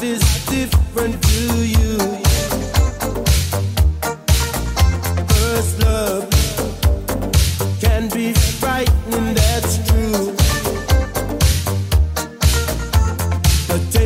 life is different to you. First love can be frightening, that's true. But